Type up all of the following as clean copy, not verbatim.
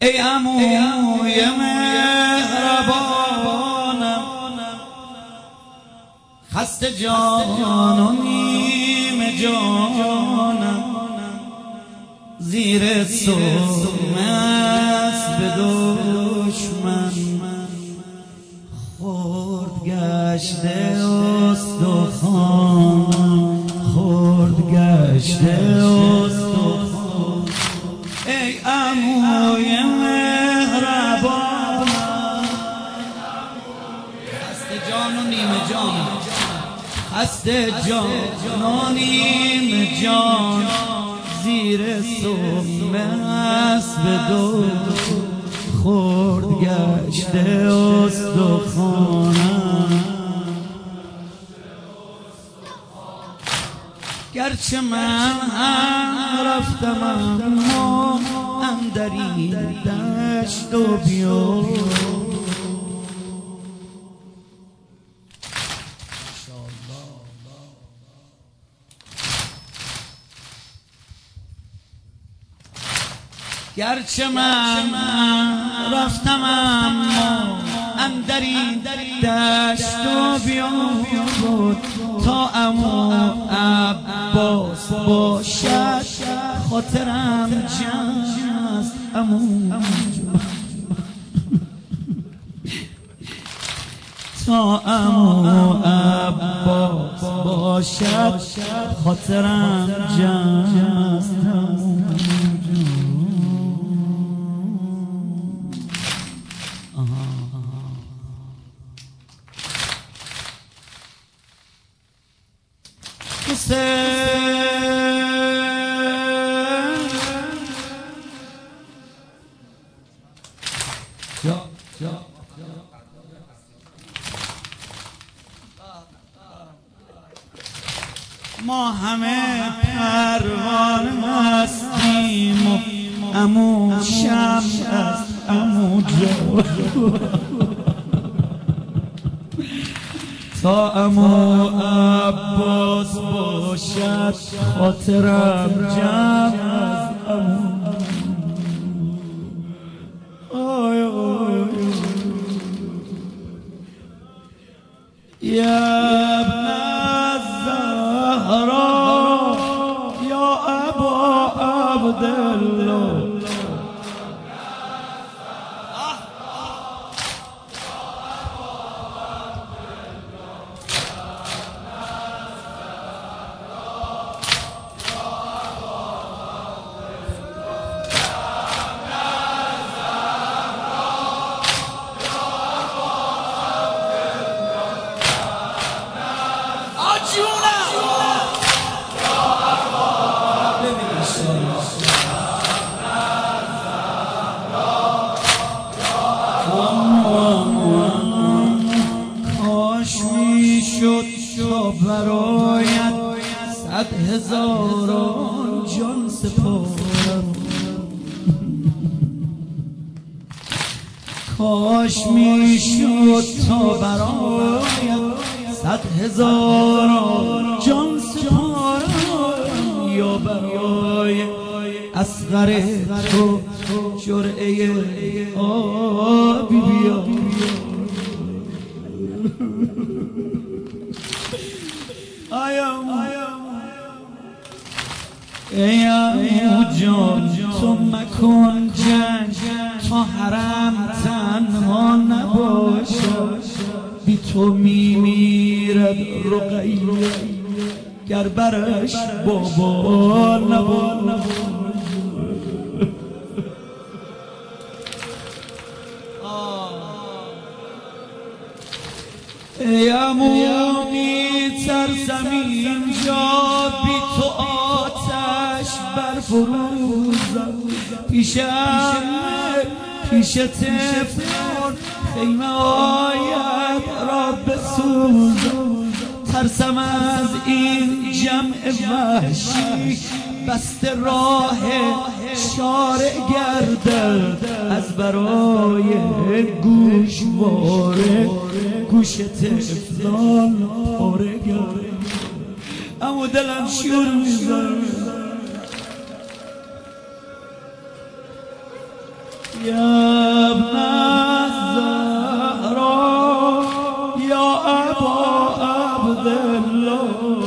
ای عموی مهربانم، خسته جان و نیم جانم، زیر سم اسب دشمن خرد گشته استخوانم، خرد گشته استخوانم. ای عموی مهربانم، خسته جان و نیم جانم، خسته جان و نیم جان، زیر سم اسب دشمن خرد گشته استخوانم. گرچه من رفتم اما اندرین دشت و بیابان، گرچه من رفتم اما اندرین دشت و بیابان، تا عمو عباس باشد خاطرم جمع است. عمو تا عمو عباس باشد خاطرم جمع است. ما همه پروانه هستیم و عمو شمع است. عمو جان تا عمو عباس باشد خاطرم جمع است. یا ابن الزهرا یا ابا عبدالله، برایت 100,000 جان سپارم. کاش میشد تا برایت 100,000 جان سپارم، یا برای اصغر تو جرعه آبی بیارم. ای عمو جان تو مکن جنگ تا حرم تنها نباشد، بی تو میمیرد رقیه گر برش بابا نباشد. ای عمو میترسم اینجا بی تو آتش برفروزم، پیش طفلان خیمه آید را بسوزم. ترسم از این جمع وحشی بسته راه شارع گردد، از برای گوشواره گوش طفلان پاره گردد. اما دلم شور میزنه یا ابن الزهرا یا ابا عبدالله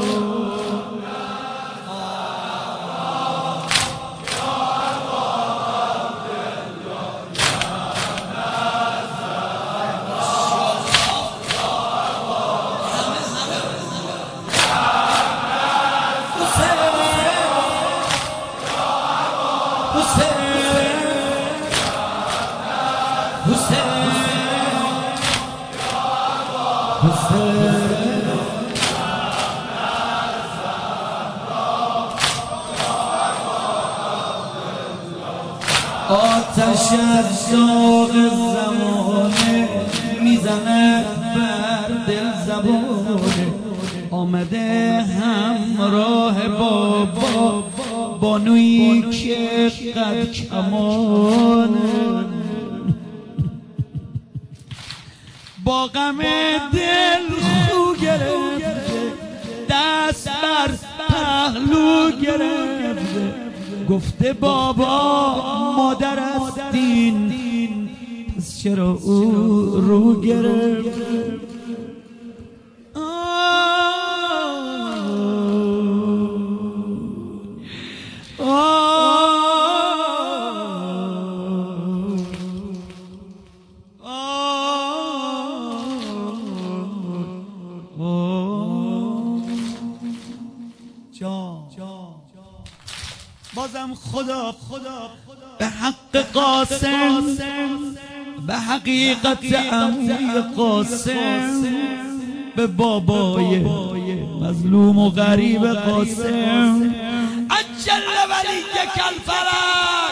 آتش از داغ زمانه میزنه بر دل زبانه آمده همراه بابا بانویی که قد کمانه با غم دل خو گرفته دست بر پهلو گرفته گفته بابا مادر است دین پس چرا او رو گرفته بازم خدا به حق قاسم به حقیقت عموی قاسم به بابای مظلوم و غریب قاسم عجل ولیک الفرج